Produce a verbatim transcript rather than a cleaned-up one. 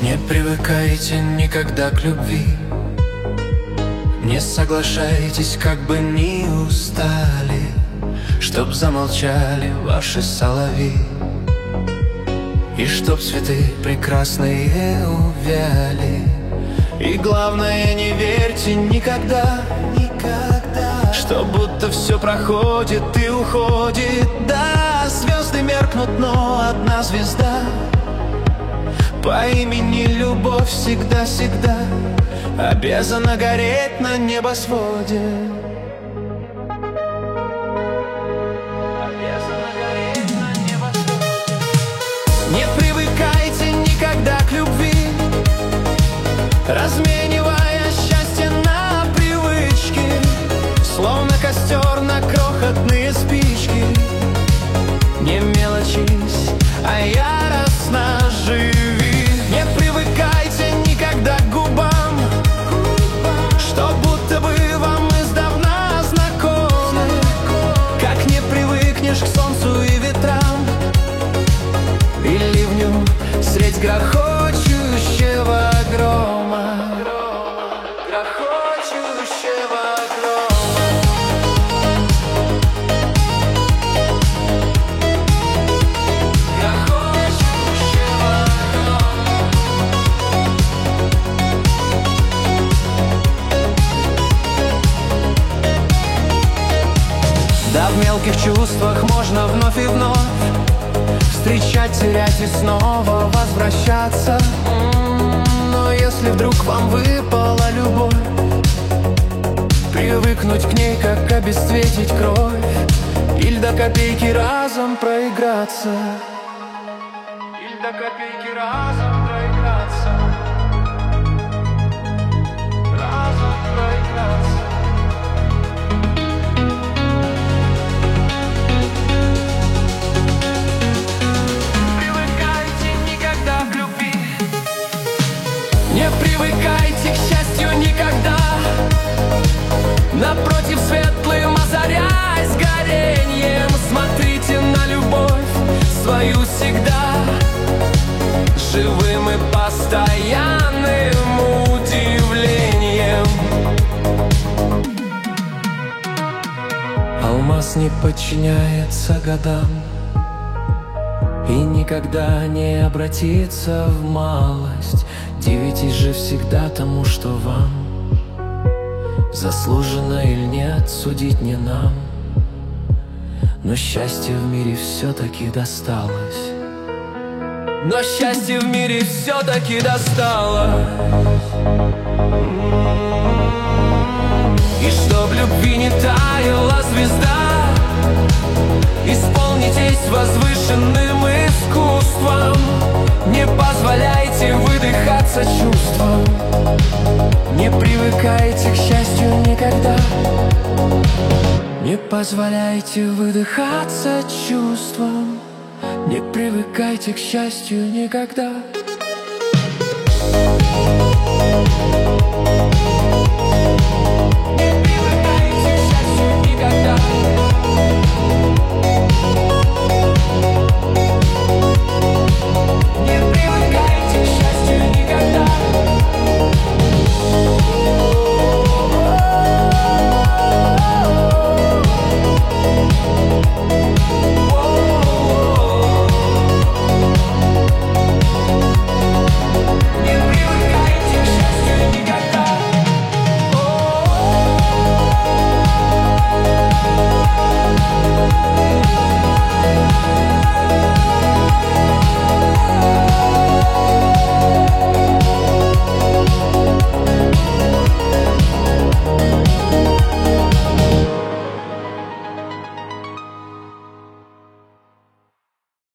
Не привыкайте никогда к любви, не соглашайтесь, как бы ни устали, чтоб замолчали ваши соловьи, и чтоб цветы прекрасные увяли. И главное, не верьте никогда, никогда, что будто все проходит и уходит. Да, звезды меркнут, но одна звезда по имени любовь всегда-всегда обязана гореть на небосводе. Обязана гореть на небосводе. Не привыкайте никогда к любви, разменивая счастье на привычки, словно костер на крохотные спички. Не мелочись, а яростно живи. Не привыкайте никогда к губам, что будто бы вам издавна знакомы. Как не привыкнешь к солнцу и ветрам, и ливню средь грохочущего грома, грохочущего грома. Да, в мелких чувствах можно вновь и вновь встречать, терять и снова возвращаться. Но если вдруг вам выпала любовь, привыкнуть к ней, как обесцветить кровь, или до копейки разом проиграться, или до копейки разом проиграться, разом проиграться. Не привыкайте к счастью никогда, напротив, светлым озаряясь горением, смотрите на любовь свою всегда живым и постоянным удивлением. Алмаз не подчиняется годам и никогда не обратится в малость. Дивитесь же всегда тому, что вам заслуженно или нет, судить не нам. Но счастье в мире все-таки досталось, но счастье в мире все-таки досталось. И чтоб любви не таяла звезда, исполнитесь возвышенным искусством. Не позволяйте выдыхаться чувствам, не привыкайте к счастью никогда. Не позволяйте выдыхаться чувствам, не привыкайте к счастью никогда.